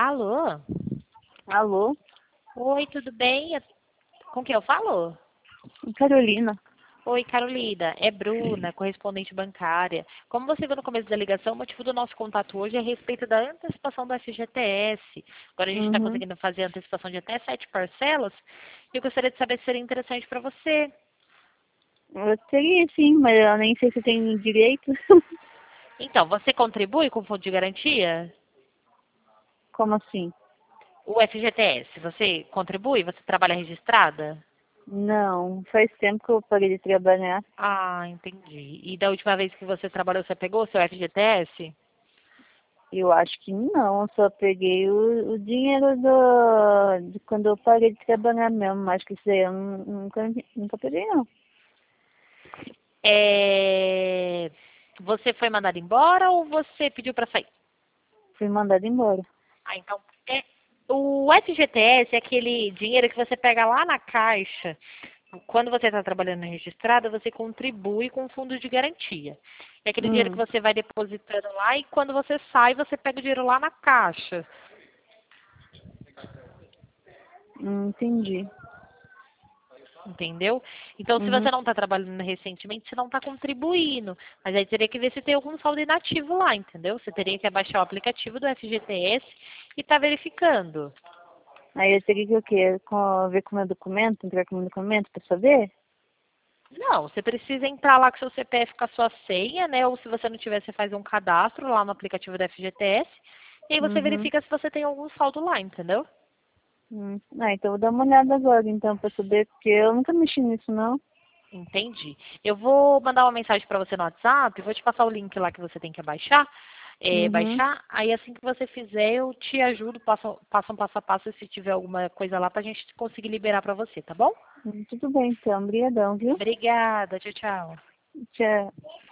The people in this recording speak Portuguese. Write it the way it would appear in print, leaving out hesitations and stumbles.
Alô? Alô, Oi, tudo bem? Com quem eu falo? Carolina. Oi, Carolina. É Bruna, correspondente bancária. Como você viu no começo da ligação, o motivo do nosso contato hoje é a respeito da antecipação do FGTS. Agora a gente está Uhum. conseguindo fazer a antecipação de até 7 parcelas. E eu gostaria de saber se seria interessante para você. Eu teria sim, mas eu nem sei se tem direito. Então, você contribui com o Fundo de Garantia? Como assim? O FGTS, você contribui? Você trabalha registrada? Não, faz tempo que eu parei de trabalhar. Ah, entendi. E da última vez que você trabalhou, você pegou o seu FGTS? Eu acho que não, eu só peguei o dinheiro de quando eu parei de trabalhar mesmo. Acho que isso aí eu nunca peguei, não. Você foi mandado embora ou você pediu para sair? Fui mandada embora. Ah, então, o FGTS é aquele dinheiro que você pega lá na caixa. Quando você está trabalhando registrada, você contribui com o fundo de garantia. É aquele dinheiro que Hum, você vai depositando lá e quando você sai, você pega o dinheiro lá na caixa. entendi. Entendeu? Então, se você Uhum. não está trabalhando recentemente, você não está contribuindo. Mas aí teria que ver se tem algum saldo inativo lá, entendeu? Você teria que baixar o aplicativo do FGTS e estar verificando. Aí eu teria que o quê? Ver com o meu documento, entrar com o meu documento pra saber? Não, você precisa entrar lá com seu CPF com a sua senha, né? Ou se você não tiver, você faz um cadastro lá no aplicativo do FGTS. E aí você Uhum. verifica se você tem algum saldo lá, entendeu? Ah, então eu vou dar uma olhada agora, então, pra saber, porque eu nunca mexi nisso, não. Entendi. Eu vou mandar uma mensagem para você no WhatsApp, vou te passar o link lá que você tem que baixar. Uhum. Baixar, aí assim que você fizer, eu te ajudo, passo um passo a passo se tiver alguma coisa lá pra gente conseguir liberar para você, tá bom? Tudo bem, então. Obrigadão, viu? Obrigada, tchau, tchau. Tchau.